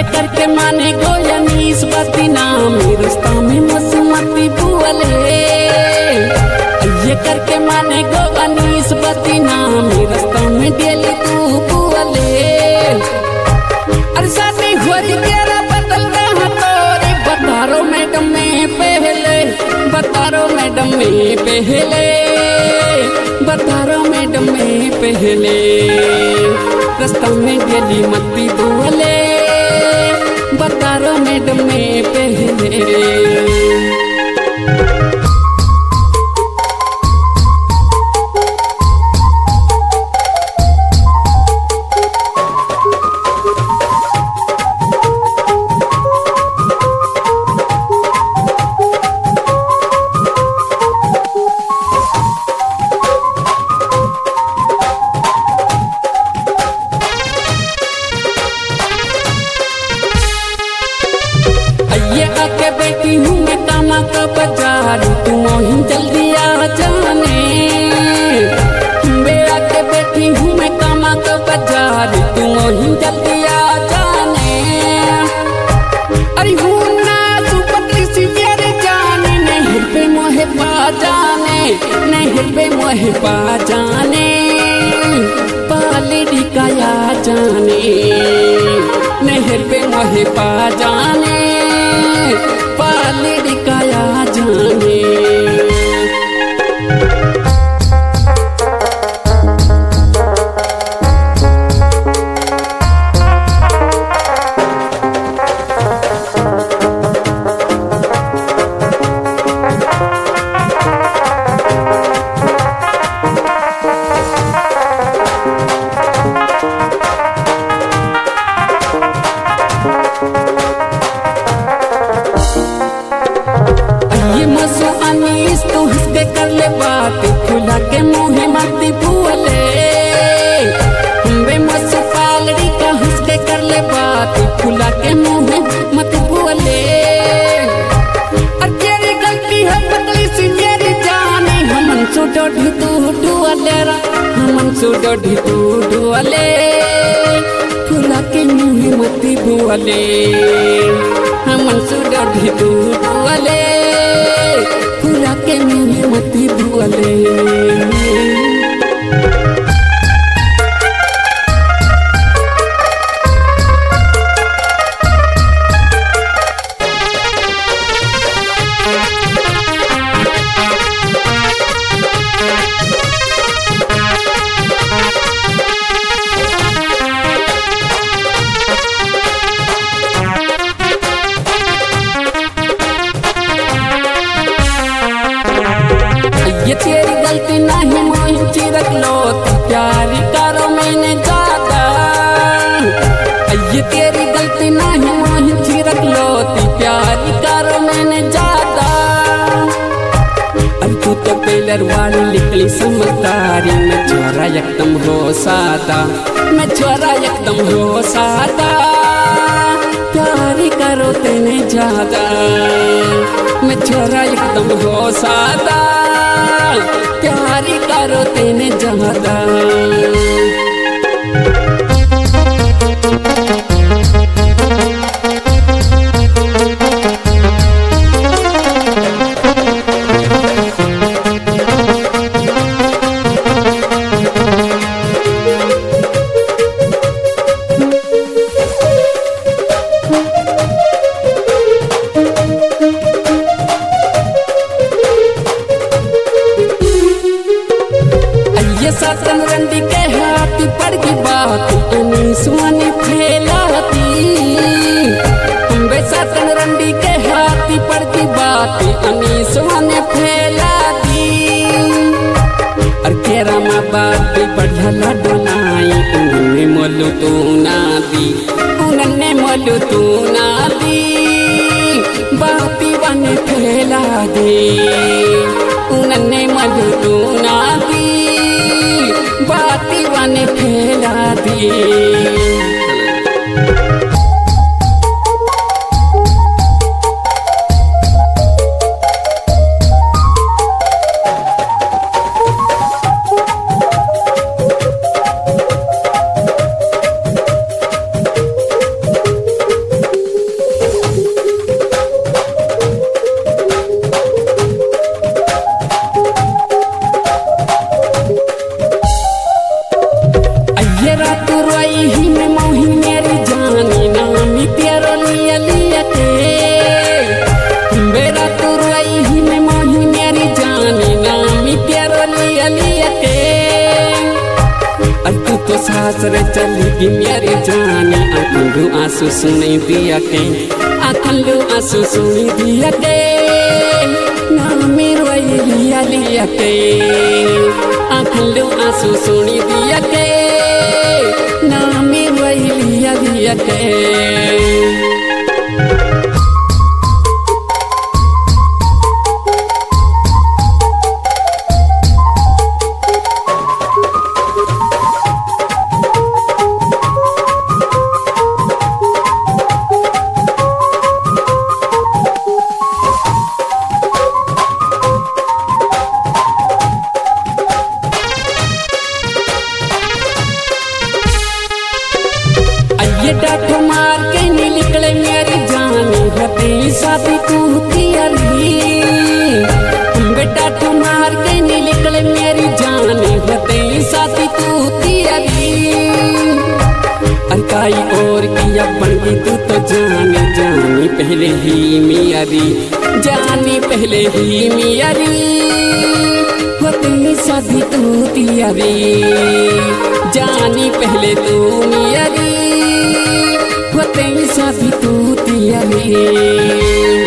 करके माने गोयनीस बदनामी रिश्ता में मसुमती बुअले ये करके माने गोयनीस बदनामी रिश्ता में डेली तू बुअले अरे शादी हो तेरा बदल रहा तोरी बतारो मैडम में पहले बतारो मैडम में पहले बतारो मैडम में पहले रास्ता में डेली मती बुअले बतारो मैडम में पहले ये आके बैठी हूँ मैं कामा का बाजार तू ही जल्दी आ जाने मैं आके बैठी हूँ मैं कामा का बाजार तू ही जल्दी आ जाने अरे हूँ ना तू पतली सी मेरे जाने नहीं पे मोहे पा जाने नहीं पे मोहे पा जाने पाले डिकाया जाने नहर पे मोहे पा जाने पाले डिकाया जाने ये मसो अनीस तो हंस के कर ले बात खुला के मुँह मती बुअले बे मसो पालड़ी का हंस के कर ले बात खुला के मुँह मत बुअले और तेरी गलती है पतली सी मेरी जाने हमन सो डोढ़ी तू डुअले रा हमन सो डोढ़ी तू डुअले खुला के मुँह मती बुअले हमन सो डोढ़ी तू डुअले खुला के मुँह मती बुअले ये तेरी गलती नहीं मोहि चिरक लो प्यारी करो मैंने ज्यादा ये तेरी गलती नहीं मोहि चिरक लो प्यारी करो मैंने ज्यादा अब तू तो पेलर वाली निकली समझदारी मैं छोरा एकदम हो सादा मैं छोरा एकदम हो सादा प्यारी करो तेने ज्यादा मैं छोरा एकदम हो सादा प्यारी करो तेने ज्यादा ये सतन रंडी के हाथ पड़ की बात सुनी फैलाती बे सतन रंडी के हाथ पड़ की बात सुनी फैलाती और केरा माँ बाप बढ़िया लडनाई उन्हें मोलू तू ना दी उन्हें मोलू तू ना दी बाती बने फैला दे उन्हें मोलू तू ना दी बाती बने फैला दी तो सासरे चलेगी मेरी जानी अखंडू आंसू सुनी दिया के अखंडू आंसू सुनी दिया के ना मेरो लिया लिया के अखंडू आंसू सुनी दिया के ना मेरो लिया लिया के ये डांट मार के नहीं निकले मेरी जानी हती शादी तू तियारी बेटा तू मार के नहीं निकले मेरी जानी हती शादी तू तियारी अरकाई और किया बन गई तू तो जानी जानी पहले ही मियारी जानी पहले ही मियारी हती शादी तू तियारी जानी पहले तू मियारी होते शादी तू तियारी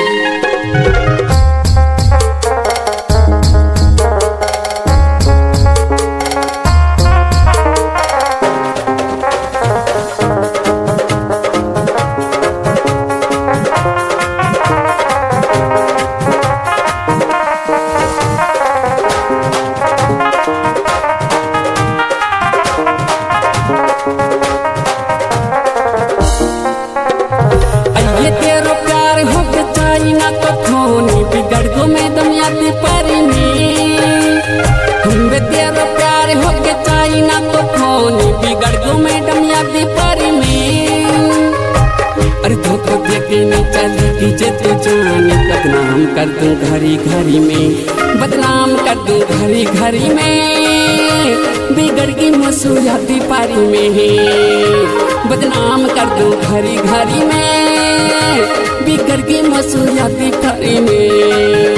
ये तेरो प्यार हो के चाहिए ना तो खोनी बिगड़ गो मैं दमियाती परी में हम तेरो प्यार हो के चाहिए ना तो खोनी बिगड़ गो मैं दमियाती परी में अरे धोखो देके नहीं चलेगी जे तू जाने बदनाम कर दूं घरी घरी में बदनाम कर दूं घरी घरी में बिगड़ गई मसूरियाती पारी में बदनाम कर दूं घरी घरी में बिगड़ गई मसूरियाती पारी में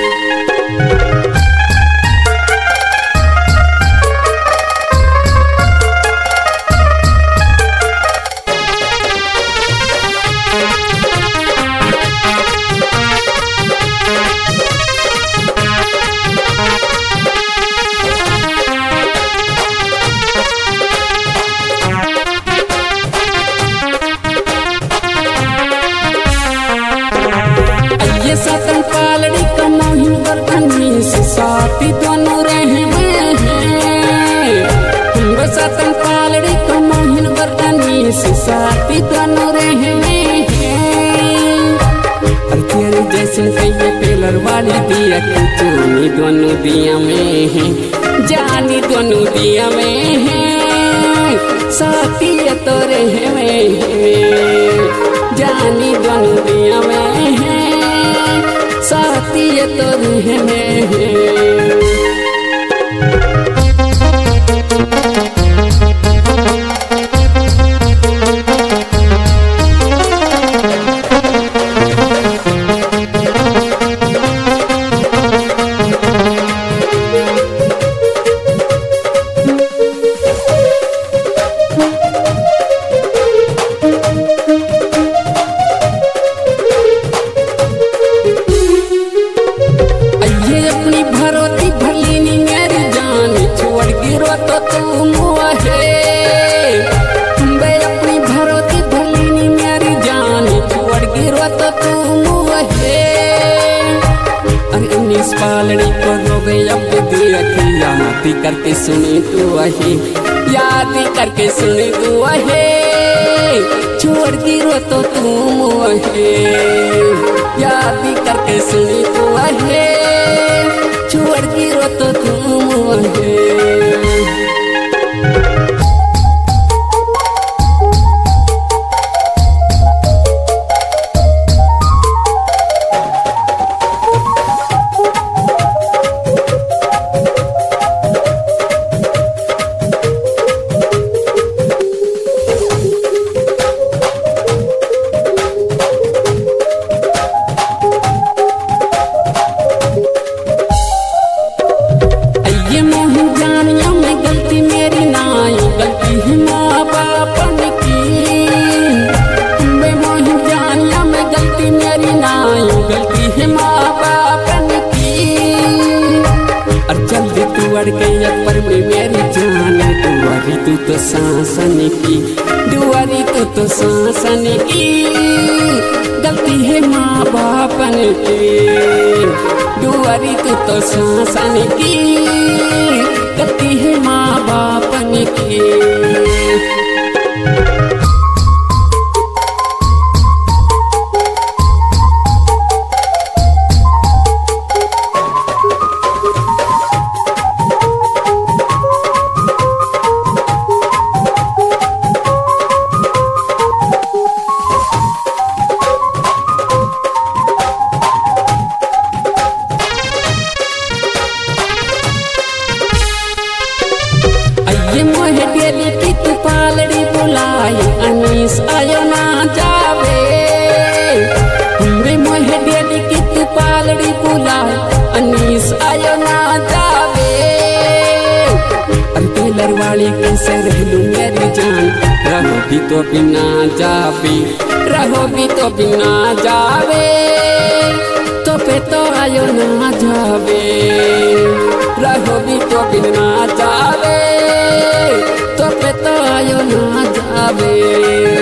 सतन पालड़ी कमोही बरतनी से साथी दोनों रहे हैं सतन पालड़ी कमोही बरतनी से साथी दोनों रहे हैं तेरे जैसे कहिए टेलर वाली दिया के जानी दोनों दिया में है जानी दोनों दिया में है साथी तो रहे में जानी दोनों दिया में है साथी तो रहने भरोती भलीनी मेरी जान छोड़ गिरो तो तू मुहे अपनी भरोती भलीनी मेरी जान छोड़ गिरो तो तू मुहे अरे 19 पालड़ी को रो गई अब देखी याद करके सुनी तू वही याद करके सुनी तू वही छोड़ गिरो तो तू मुहे याद करके सुनी तू वही छोड़ गिरो तो तुम शासन की, दुआरी तो शासन की, गलती है माँ बापन की। दुआरी तो शासन की, गलती है माँ बापन की। ये मोहे डेली की तू पालड़ी बुलाई, अनीस आयो ना जावे। हमरे मोहे डेली की तू पालड़ी बुलाई, अनीस आयो ना जावे। अरे टेलर वाली कैसे रहलू मेरी जान, रहोगी तो बिना जावे, रहोगी तो बिना जावे। तो पे तो आयो ना जावे, रहोगी तो बिना जावे। तो पे तो आयो ना जावे।